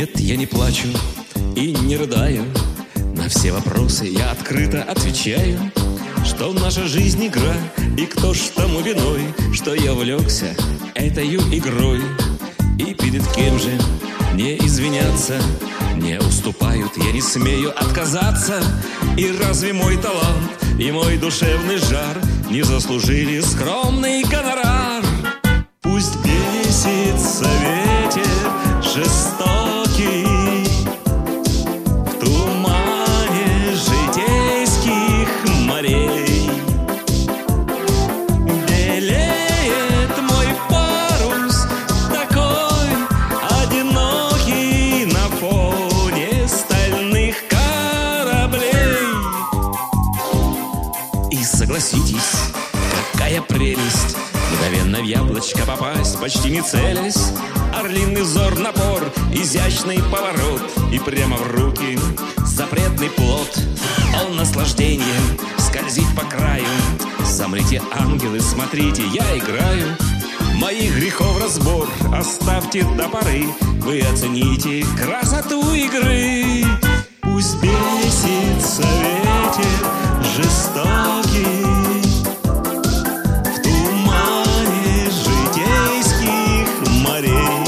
Нет, я не плачу и не рыдаю. На все вопросы я открыто отвечаю, что наша жизнь игра, и кто ж тому виной, что я увлекся этой игрой. И перед кем же не извиняться, не уступают, я не смею отказаться. И разве мой талант и мой душевный жар не заслужили скромный гонорар? Пусть бесится ветер жестокий в тумане житейских морей. Белеет мой парус такой одинокий на фоне стальных кораблей. И согласитесь, какая прелесть мгновенно в яблочко попасть, почти не целясь. Орлиный взор, напор, изящный поворот, и прямо в руки запретный плод. Он наслаждением скользит по краю. Замрите, ангелы, смотрите, я играю. Моих грехов разбор оставьте до поры. Вы оцените красоту игры. Пусть бесится ветер жестокий в тумане житейских морей.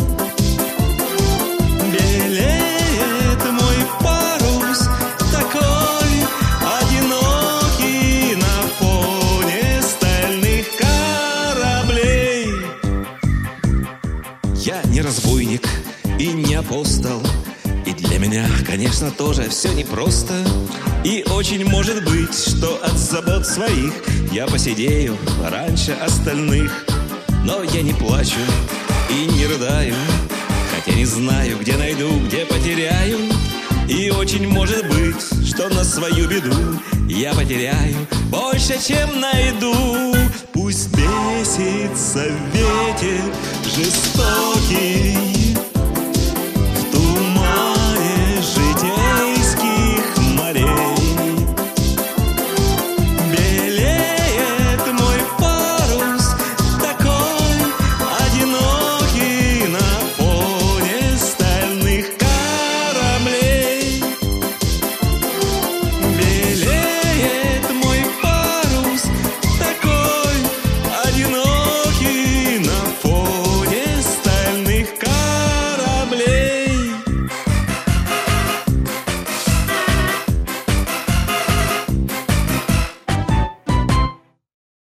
Белеет мой парус такой одинокий на фоне стальных кораблей. Я не разбойник и не апостол, и для меня, конечно, тоже все непросто. И очень может быть, что от забот своих я посидею раньше остальных. Но я не плачу и не рыдаю, хотя не знаю, где найду, где потеряю. И очень может быть, что на свою беду я потеряю больше, чем найду. Пусть бесится ветер жестокий